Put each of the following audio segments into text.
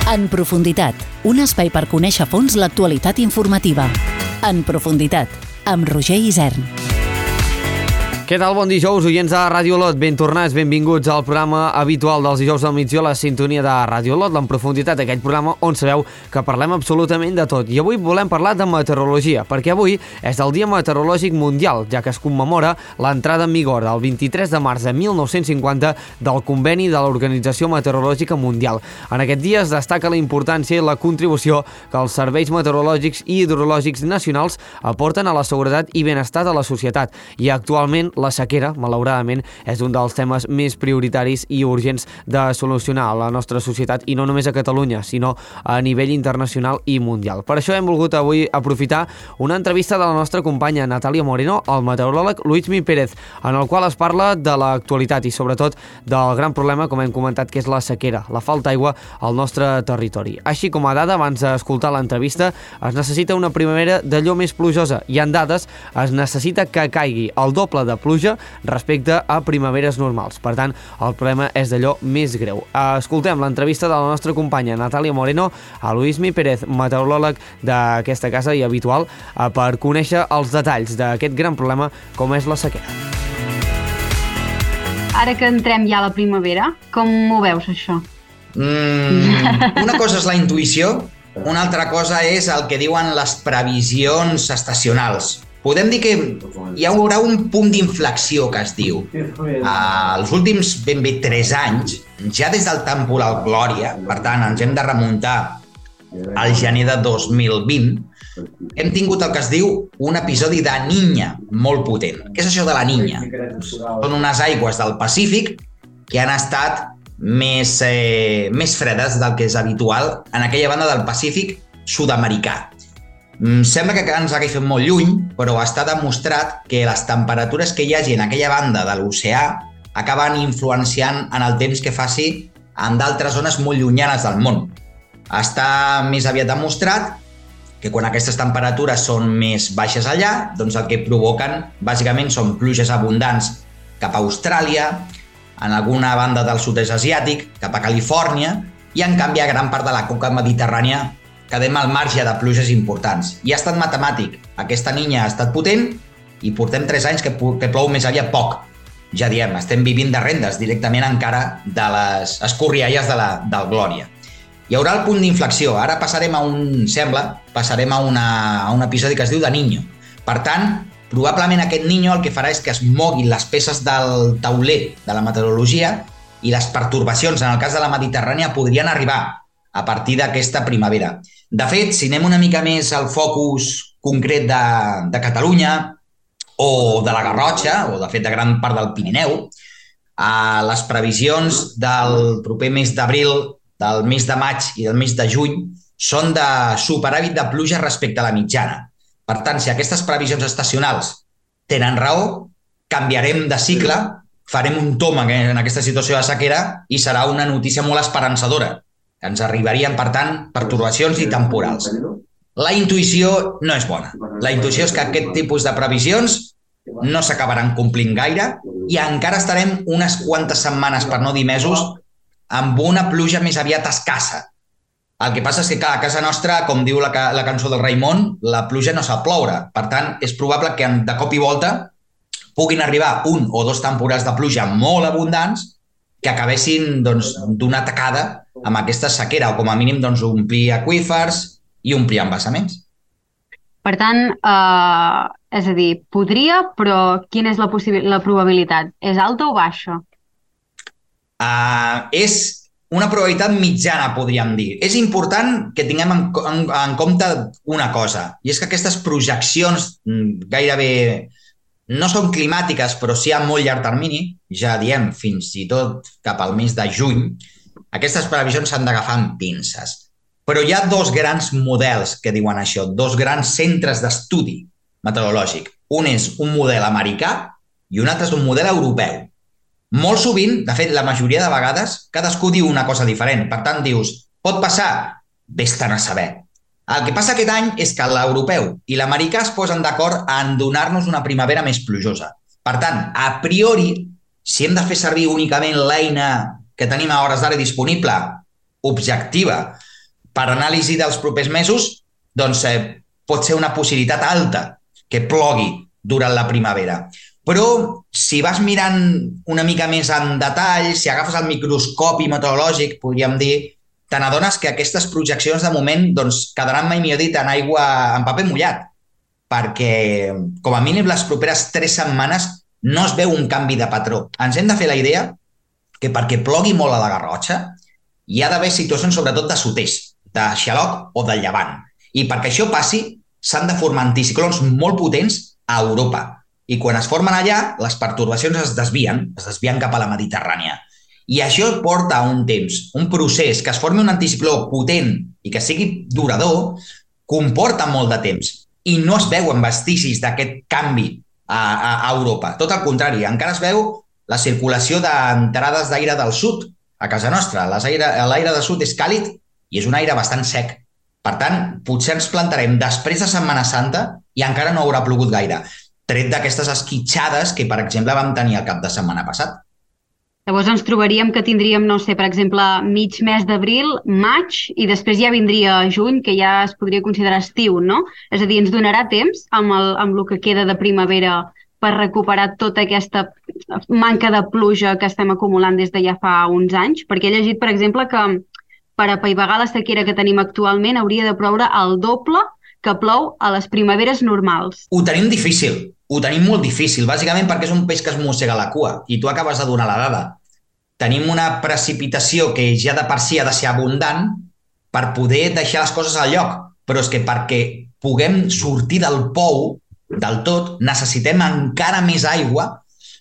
En profunditat, un espai per conèixer a fons l'actualitat informativa. En profunditat, amb Roger Isern. Què tal? Bon dijous, oients de Ràdio Olot. Ben tornats, benvinguts al programa habitual dels dijous al migdia, la sintonia de Ràdio Olot, en profunditat, aquell programa on sabeu que parlem absolutament de tot. I avui volem parlar de meteorologia, perquè avui és el Dia Meteorològic Mundial, ja que es commemora l'entrada en vigor del 23 de març de 1950 del conveni de l'Organització Meteorològica Mundial. En aquest dia es destaca la importància i la contribució que els serveis meteorològics i hidrològics nacionals aporten a la seguretat i benestar de la societat. I actualment la sequera, malauradament, és un dels temes més prioritaris i urgents de solucionar a la nostra societat, i no només a Catalunya, sinó a nivell internacional i mundial. Per això hem volgut avui aprofitar una entrevista de la nostra companya Natàlia Moreno al meteoròleg Luismi Pérez, en el qual es parla de l'actualitat i sobretot del gran problema, com hem comentat, que és la sequera, la falta d'aigua al nostre territori. Així com a dada, abans d'escoltar l'entrevista, es necessita una primavera d'allò més plujosa, i en dades es necessita que caigui el doble de pluja respecte a primaveres normals. Per tant, el problema és d'allò més greu. Escoltem l'entrevista de la nostra companya Natàlia Moreno a Luismi Pérez, meteoròleg d'aquesta casa i habitual, per conèixer els detalls d'aquest gran problema com és la sequera. Ara que entrem ja a la primavera, com ho veus, això? Una cosa és la intuïció, una altra cosa és el que diuen les previsions estacionals. Podem dir que hi haurà un punt d'inflexió, que es diu. Els últims ben bé 3 anys, ja des del temporal Glòria, per tant, ens hem de remuntar al gener de 2020, hem tingut el que es diu un episodi de Niña molt potent. Què és això de la Niña? Són unes aigües del Pacífic que han estat més fredes del que és habitual en aquella banda del Pacífic sud-americà. Sembla que ens agafen molt lluny, però està demostrat que les temperatures que hi hagi en aquella banda de l'oceà acaben influenciant en el temps que faci en d'altres zones molt llunyanes del món. Està més aviat demostrat que quan aquestes temperatures són més baixes allà, doncs el que provoquen bàsicament són pluges abundants cap a Austràlia, en alguna banda del sud-est asiàtic, cap a Califòrnia, i en canvi a gran part de la conca mediterrània quedem al marge de pluges importants. I ha estat matemàtic. Aquesta Niña ha estat potent i portem 3 anys que plou més aviat poc. Ja diem, estem vivint de rendes directament encara de les escorrialles del Glòria. Hi haurà el punt d'inflexió. Ara passarem a un episodi que es diu de Niño. Per tant, probablement aquest Niño el que farà és que es moguin les peces del tauler de la meteorologia i les pertorbacions, en el cas de la Mediterrània, podrien arribar a partir d'aquesta primavera. De fet, si anem una mica més al focus concret de Catalunya o de la Garrotxa, o de fet de gran part del Pirineu, les previsions del proper mes d'abril, del mes de maig i del mes de juny són de superàvit de pluja respecte a la mitjana. Per tant, si aquestes previsions estacionals tenen raó, canviarem de cicle, farem un tomb en aquesta situació de sequera i serà una notícia molt esperançadora. Ens arribarien, per tant, pertorbacions i temporals. La intuïció no és bona. La intuïció és que aquest tipus de previsions no s'acabaran complint gaire i encara estarem unes quantes setmanes, per no dir mesos, amb una pluja més aviat escassa. El que passa és que, clar, a casa nostra, com diu la cançó del Raimon, la pluja no sap ploure. Per tant, és probable que de cop i volta puguin arribar 1 o 2 temporals de pluja molt abundants que acabessin d'una tacada amb aquesta sequera, o com a mínim omplir aqüífers i omplir embassaments. Per tant, és a dir, podria, però quina és la probabilitat? És alta o baixa? És una probabilitat mitjana, podríem dir. És important que tinguem en compte una cosa, i és que aquestes projeccions gairebé no són climàtiques, però sí a molt llarg termini, ja diem fins i tot cap al mes de juny, aquestes previsions s'han d'agafar amb pinces. Però hi ha 2 grans models que diuen això, 2 grans centres d'estudi meteorològic. Un és un model americà i un altre és un model europeu. Molt sovint, de fet, la majoria de vegades, cadascú diu una cosa diferent. Per tant, dius, pot passar? Vés-te'n a saber. El que passa aquest any és que l'europeu i l'americà es posen d'acord en donar-nos una primavera més plujosa. Per tant, a priori, si hem de fer servir únicament l'eina que tenim a hores d'ara disponible, objectiva, per anàlisi dels propers mesos, doncs pot ser una possibilitat alta que plogui durant la primavera. Però si vas mirant una mica més en detall, si agafes el microscopi meteorològic, podríem dir, te n'adones que aquestes projeccions de moment doncs, quedaran, mai millor dit, en paper mullat, perquè com a mínim les properes 3 setmanes no es veu un canvi de patró. Ens hem de fer la idea que perquè plogui molt a la Garrotxa hi ha d'haver situacions sobretot de sud-est, de xaloc o de llevant. I perquè això passi s'han de formar anticiclons molt potents a Europa. I quan es formen allà, les pertorbacions es desvien cap a la Mediterrània. I això porta un temps, un procés, que es formi un anticicló potent i que sigui durador, comporta molt de temps. I no es veuen vestigis d'aquest canvi a Europa. Tot el contrari, encara es veu la circulació d'entrades d'aire del sud a casa nostra. L'aire del sud és càlid i és un aire bastant sec. Per tant, potser ens plantarem després de Setmana Santa i encara no haurà plogut gaire, tret d'aquestes esquitxades que, per exemple, vam tenir el cap de setmana passat. Llavors ens trobaríem que tindríem, no sé, per exemple, mig mes d'abril, maig, i després ja vindria juny, que ja es podria considerar estiu, no? És a dir, ens donarà temps amb el que queda de primavera per recuperar tota aquesta manca de pluja que estem acumulant des de ja fa uns anys? Perquè he llegit, per exemple, que per apaivagar la sequera que tenim actualment hauria de ploure el doble que plou a les primaveres normals. Ho tenim difícil, ho tenim molt difícil, bàsicament perquè és un peix que es mossega la cua, i tu acabes de donar la dada. Tenim una precipitació que ja de per si ha de ser abundant per poder deixar les coses al lloc, però és que perquè puguem sortir del pou del tot, necessitem encara més aigua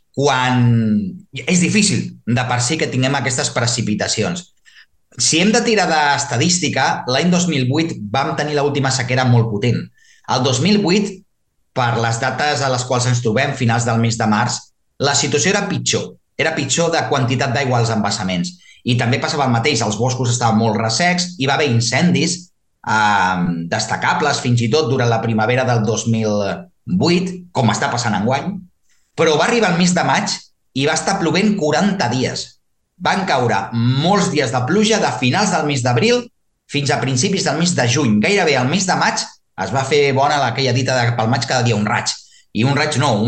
quan és difícil de per si que tinguem aquestes precipitacions. Si hem de tirar d'estadística, l'any 2008 vam tenir l'última sequera molt potent. El 2008, per les dates a les quals ens trobem, finals del mes de març, la situació era pitjor. Era pitjor de quantitat d'aigua als embassaments. I també passava el mateix, els boscos estaven molt ressecs, hi va haver incendis destacables fins i tot durant la primavera del 2008, com està passant enguany, però va arribar el mes de maig i va estar plovent 40 dies. Van caure molts dies de pluja de finals del mes d'abril fins a principis del mes de juny. Gairebé al mes de maig es va fer bona aquella dita de pel maig cada dia un raig. I un raig no,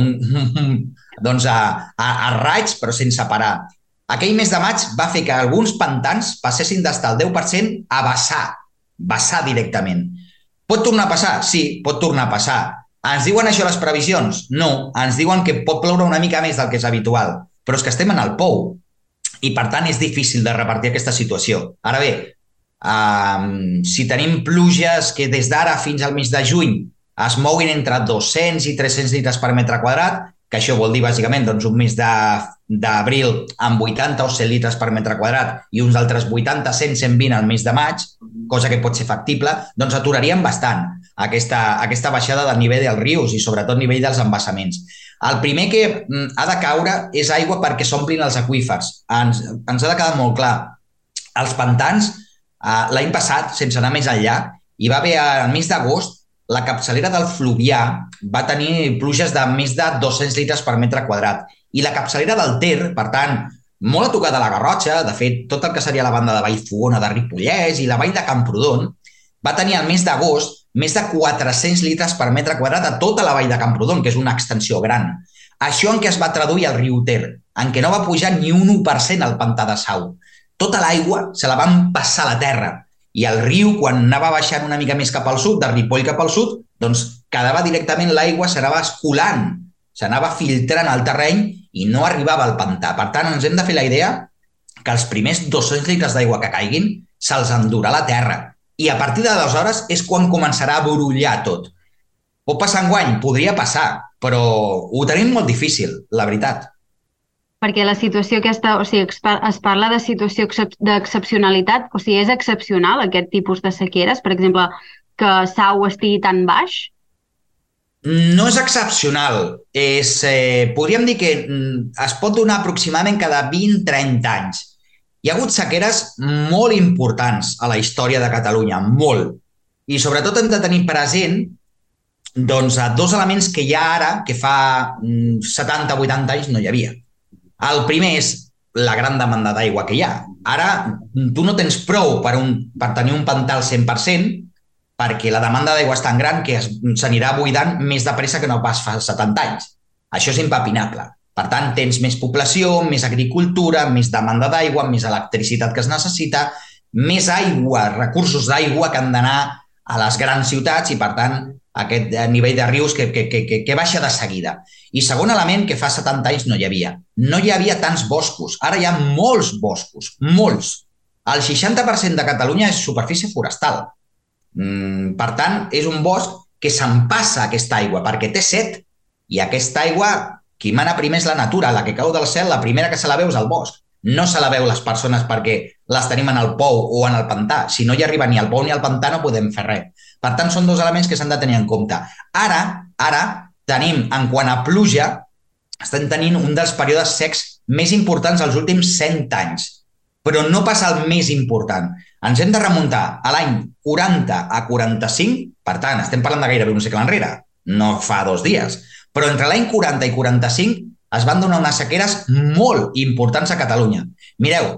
doncs a raig però sense parar. Aquell mes de maig va fer que alguns pantans passessin d'estar al 10% a vessar directament. Pot tornar a passar? Sí, pot tornar a passar. Ens diuen això les previsions? No, ens diuen que pot ploure una mica més del que és habitual, però és que estem en el pou i per tant és difícil de repartir aquesta situació. Ara bé, si tenim pluges que des d'ara fins al mes de juny es moguin entre 200 i 300 litres per metre quadrat, que això vol dir bàsicament doncs, un mes d'abril amb 80 o 100 litres per metre quadrat i uns altres 80, 100, 120 al mes de maig, cosa que pot ser factible, doncs aturaríem bastant aquesta baixada del nivell dels rius i sobretot nivell dels embassaments. El primer que ha de caure és aigua perquè s'omplin els aqüífers. Ens ha de quedar molt clar. Els pantans, l'any passat, sense anar més enllà, hi va haver al mes d'agost la capçalera del Fluvià va tenir pluges de més de 200 litres per metre quadrat. I la capçalera del Ter, per tant, molt a tocar de la Garrotxa, de fet, tot el que seria la banda de Vallfogona, de Ripollès i la vall de Camprodon, va tenir al mes d'agost més de 400 litres per metre quadrat a tota la vall de Camprodon, que és una extensió gran. Això en què es va traduir al riu Ter? En què no va pujar ni un 1% al pantà de Sau. Tota l'aigua se la van passar a la terra. I el riu, quan anava baixant una mica més cap al sud, de Ripoll cap al sud, doncs quedava directament l'aigua, s'anava escolant, s'anava filtrant al terreny i no arribava al pantà. Per tant, ens hem de fer la idea que els primers 200 litres d'aigua que caiguin se'ls endurà la terra. I a partir d'aleshores és quan començarà a brollar tot. Pot passar enguany? Podria passar, però ho tenim molt difícil, la veritat. Perquè la situació aquesta, o sigui, es parla de situació d'excepcionalitat, o sigui, és excepcional aquest tipus de sequeres, per exemple, que Sau estigui tan baix? No és excepcional, podríem dir que es pot donar aproximadament cada 20-30 anys. Hi ha hagut sequeres molt importants a la història de Catalunya, molt. I sobretot hem de tenir present doncs, dos elements que hi ha ara, que fa 70-80 anys no hi havia. El primer és la gran demanda d'aigua que hi ha. Ara, tu no tens prou per tenir un pantà al 100%, perquè la demanda d'aigua és tan gran que s'anirà buidant més de pressa que no pas fa 70 anys. Això és impepinable. Per tant, tens més població, més agricultura, més demanda d'aigua, més electricitat que es necessita, més aigua, recursos d'aigua que han d'anar a les grans ciutats i, per tant, aquest nivell de rius que baixa de seguida. I segon element que fa 70 anys no hi havia. No hi havia tants boscos. Ara hi ha molts boscos, molts. El 60% de Catalunya és superfície forestal. Per tant, és un bosc que s'empassa aquesta aigua perquè té set, i aquesta aigua, qui mana primer és la natura, la que cau del cel, la primera que se la veu és el bosc. No se la veu les persones perquè les tenim en el pou o en el pantà. Si no hi arriba ni al pou ni al pantà no podem fer res. Per tant, són dos elements que s'han de tenir en compte. Ara tenim, en quant a pluja, estem tenint un dels períodes secs més importants dels últims 100 anys. Però no passa el més important. Ens hem de remuntar a l'any 40 a 45, per tant, estem parlant de gairebé un segle enrere, no fa 2 dies, però entre l'any 40 i 45 es van donar unes sequeres molt importants a Catalunya. Mireu,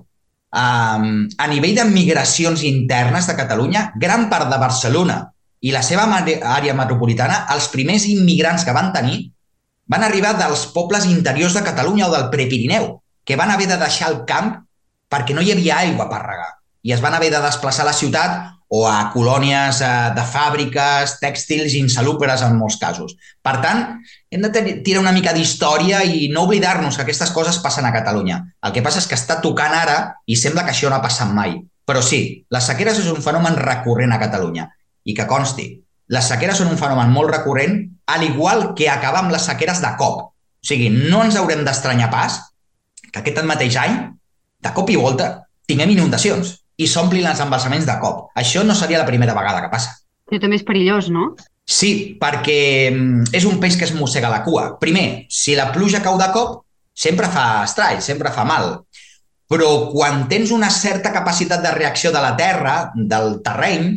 a nivell de migracions internes de Catalunya, gran part de Barcelona i la seva àrea metropolitana, els primers immigrants que van tenir van arribar dels pobles interiors de Catalunya o del Prepirineu, que van haver de deixar el camp perquè no hi havia aigua per regar i es van haver de desplaçar a la ciutat o a colònies de fàbriques, tèxtils insalubres en molts casos. Per tant, hem de tirar una mica d'història i no oblidar-nos que aquestes coses passen a Catalunya. El que passa és que està tocant ara i sembla que això no ha passat mai. Però sí, les sequeres és un fenomen recurrent a Catalunya. I que consti, les sequeres són un fenomen molt recurrent, al igual que acabar amb les sequeres de cop. O sigui, no ens haurem d'estranyar pas que aquest mateix any, de cop i volta, tinguem inundacions i s'omplin els embassaments de cop. Això no seria la primera vegada que passa. Però també és perillós, no? Sí, perquè és un peix que es mossega la cua. Primer, si la pluja cau de cop, sempre fa estrall, sempre fa mal. Però quan tens una certa capacitat de reacció de la terra, del terreny,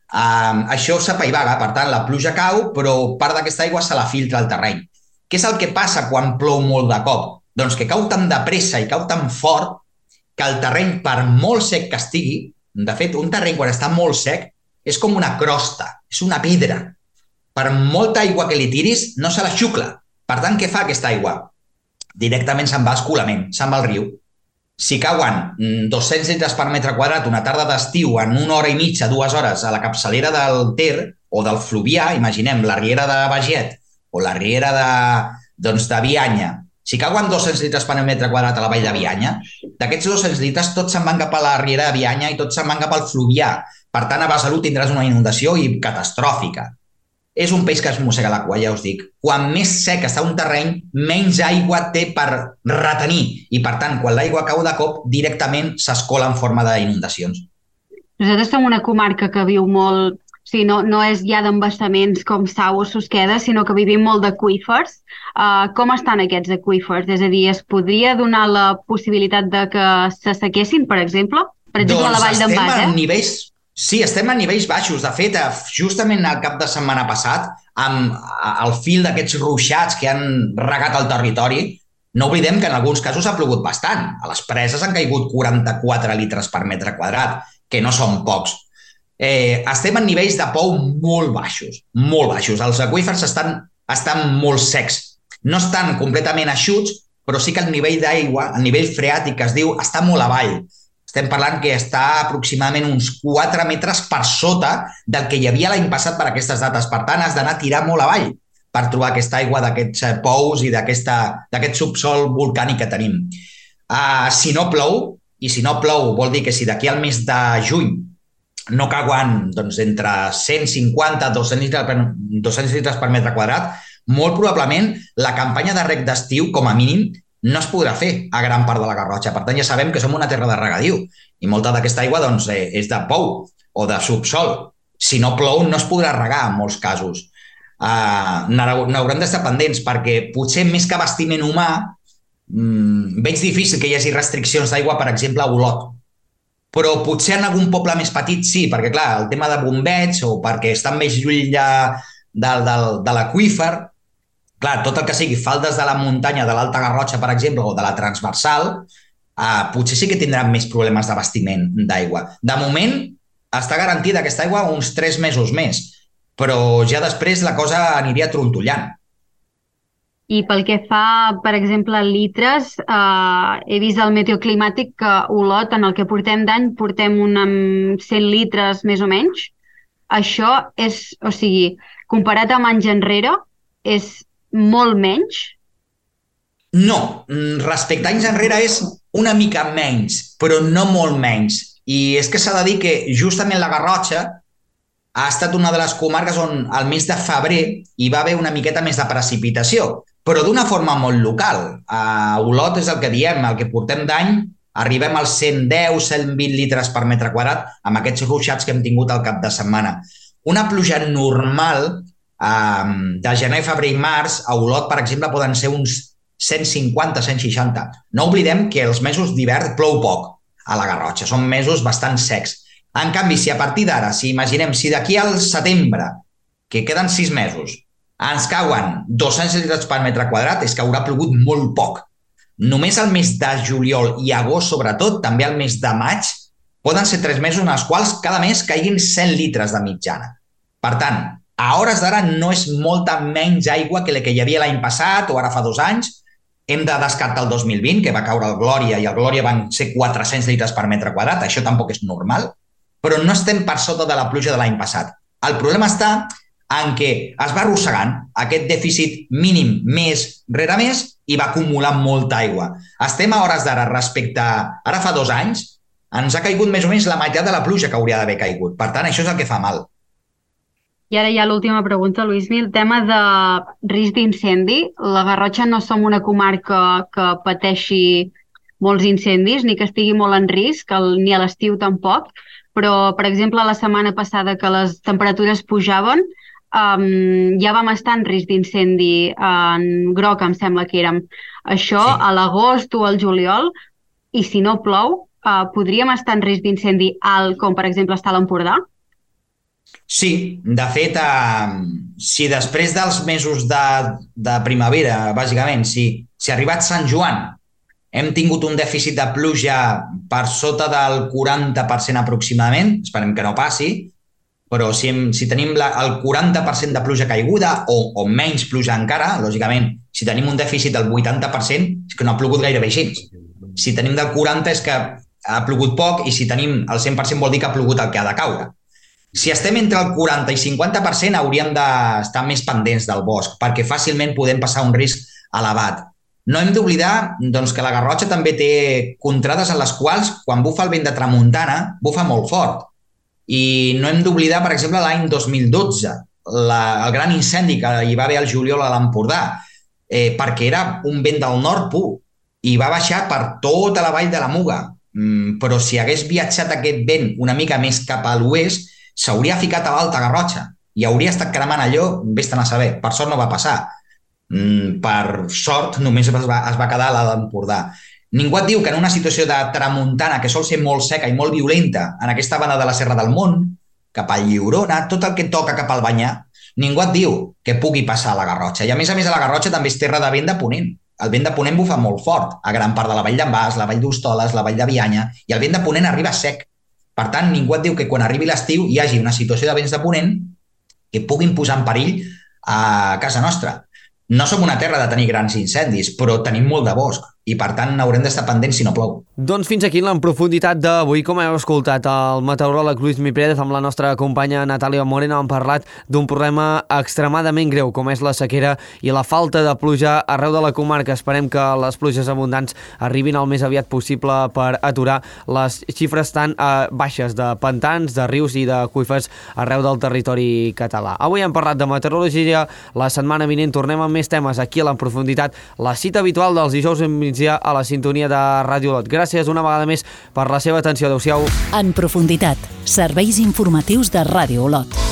això s'apaivaga. Per tant, la pluja cau, però part d'aquesta aigua se la filtra al terreny. Què és el que passa quan plou molt de cop? Doncs que cau tan de pressa i cau tan fort que el terreny, per molt sec que estigui, de fet, un terreny quan està molt sec és com una crosta, és una pedra. Per molta aigua que li tiris, no se la xucla. Per tant, què fa aquesta aigua? Directament se'n va a escolament, se'n va al riu. Si cauen 200 litres per metre quadrat una tarda d'estiu en 1 hora i mitja, 2 hores a la capçalera del Ter o del Fluvià, imaginem la riera de Beget o la riera de Bianya, si cauen 200 litres per metre quadrat a la vall de Bianya, d'aquests 200 litres tots se'n van cap a la riera de Bianya i tots se'n van cap al Fluvià. Per tant, a Besalú tindràs una inundació catastròfica. És un peix que es mossega la cua, ja us dic. Quan més sec està un terreny, menys aigua té per retenir. I, per tant, quan l'aigua cau de cop, directament s'escola en forma d'inundacions. Nosaltres som una comarca que viu molt... O sigui, no és ja d'embassaments com Sau o Susqueda, sinó que vivim molt d'aqüífers. Com estan aquests aqüífers? És a dir, es podria donar la possibilitat de que s'assequessin, per exemple? Per exemple, a la vall d'en Bas, Sí, estem a nivells baixos. De fet, justament el cap de setmana passat, amb el fil d'aquests ruixats que han regat el territori, no oblidem que en alguns casos ha plogut bastant. A les preses han caigut 44 litres per metre quadrat, que no són pocs. Estem en nivells de pou molt baixos, molt baixos. Els aqüífers estan molt secs. No estan completament eixuts, però sí que el nivell d'aigua, el nivell freàtic que es diu, està molt avall. Estem parlant que està aproximadament uns 4 metres per sota del que hi havia l'any passat per aquestes dates. Per tant, has d'anar a tirar molt avall per trobar aquesta aigua d'aquests pous i d'aquest subsol volcànic que tenim. Si no plou, vol dir que si d'aquí al mes de juny no cauen entre 150 i 200 litres per metre quadrat, molt probablement la campanya de reg d'estiu, com a mínim, no es podrà fer a gran part de la Garrotxa. Per tant, ja sabem que som una terra de regadiu i molta d'aquesta aigua és de pou o de subsol. Si no plou, no es podrà regar en molts casos. N'haurem d'estar pendents perquè potser més que abastiment humà veig difícil que hi hagi restriccions d'aigua, per exemple, a Olot. Però potser en algun poble més petit sí, perquè clar, el tema de bombeig o perquè estan més lluny de l'aqüífer, clar, tot el que sigui faldes de la muntanya de l'Alta Garrotxa, per exemple, o de la transversal, potser sí que tindran més problemes d'abastiment d'aigua. De moment, està garantida aquesta aigua uns 3 mesos més, però ja després la cosa aniria trontollant. I pel que fa, per exemple, a litres, he vist al Meteoclimàtic que Olot, en el que portem d'any, portem 100 litres més o menys. Això és, o sigui, comparat amb anys enrere, és molt menys? No, respecte a anys enrere és una mica menys, però no molt menys. I és que s'ha de dir que justament la Garrotxa ha estat una de les comarques on al mes de febrer hi va haver una miqueta més de precipitació, però d'una forma molt local. A Olot és el que diem, el que portem d'any, arribem als 110-120 litres per metre quadrat amb aquests ruixats que hem tingut al cap de setmana. Una pluja normal de gener, febrer i març, a Olot, per exemple, poden ser uns 150-160. No oblidem que els mesos d'hivern plou poc a la Garrotxa, són mesos bastant secs. En canvi, si a partir d'ara, si d'aquí al setembre, que queden 6 mesos, ens cauen 200 litres per metre quadrat, és que haurà plogut molt poc. Només el mes de juliol i agost, sobretot, també el mes de maig, poden ser 3 mesos en els quals cada mes caiguin 100 litres de mitjana. Per tant, a hores d'ara no és molta menys aigua que la que hi havia l'any passat o ara fa 2 anys. Hem de descartar el 2020, que va caure el Glòria, i el Glòria van ser 400 litres per metre quadrat. Això tampoc és normal, però no estem per sota de la pluja de l'any passat. El problema està en què es va arrossegant aquest dèficit mínim mes rere mes i va acumular molta aigua. Estem a hores d'ara respecte a ara fa 2 anys, ens ha caigut més o menys la meitat de la pluja que hauria d'haver caigut. Per tant, això és el que fa mal. I ara ja l'última pregunta, Luismi, el tema de risc d'incendi. La Garrotxa no som una comarca que pateixi molts incendis, ni que estigui molt en risc, ni a l'estiu tampoc, però, per exemple, la setmana passada que les temperatures pujaven, ja vam estar en risc d'incendi en groc, em sembla que érem. Això sí. A l'agost o al juliol, i si no plou, podríem estar en risc d'incendi alt, com per exemple està a l'Empordà? Sí, de fet, si després dels mesos de primavera, bàsicament, si ha arribat Sant Joan, hem tingut un dèficit de pluja per sota del 40% aproximadament, esperem que no passi, però si tenim el 40% de pluja caiguda o menys pluja encara, lògicament, si tenim un dèficit del 80% és que no ha plogut gairebé gens. Si tenim del 40% és que ha plogut poc i si tenim el 100% vol dir que ha plogut el que ha de caure. Si estem entre el 40 i 50% hauríem d'estar més pendents del bosc perquè fàcilment podem passar un risc elevat. No hem d'oblidar doncs, que la Garrotxa també té contrades en les quals quan bufa el vent de tramuntana bufa molt fort. I no hem d'oblidar, per exemple, l'any 2012, el gran incendi que hi va haver al juliol a l'Empordà, perquè era un vent del nord pur i va baixar per tota la vall de la Muga. Però si hagués viatjat aquest vent una mica més cap a l'oest, s'hauria ficat a l'Alta Garrotxa i hauria estat cremant allò, vés-te'n a saber. Per sort no va passar. Per sort només es va quedar a l'Empordà. Ningú et diu que en una situació de tramuntana que sol ser molt seca i molt violenta, en aquesta banda de la Serra del Mont, cap al Lliurona, tot el que toca cap al Banyà, ningú et diu que pugui passar a la Garrotxa. I a més la Garrotxa també és terra de vent de ponent. El vent de ponent bufa molt fort a gran part de la vall d'en Bas, la vall d'Hostoles, la vall de Bianya, i el vent de ponent arriba sec. Per tant, ningú et diu que quan arribi l'estiu hi hagi una situació de vents de ponent que puguin posar en perill a casa nostra. No som una terra de tenir grans incendis, però tenim molt de bosc i, per tant, haurem d'estar pendents si no plou. Doncs fins aquí en profunditat d'avui. Com heu escoltat, el meteoròleg Luismi Pérez amb la nostra companya Natàlia Moreno han parlat d'un problema extremadament greu, com és la sequera i la falta de pluja arreu de la comarca. Esperem que les pluges abundants arribin el més aviat possible per aturar les xifres tan baixes de pantans, de rius i d'aqüífers arreu del territori català. Avui hem parlat de meteorologia. La setmana vinent tornem amb més temes aquí a la profunditat, la cita habitual dels dijous en migdia a la sintonia de Ràdio Olot. Gràcies una vegada més per la seva atenció. Adéu-siau. En profunditat, serveis informatius de Ràdio Olot.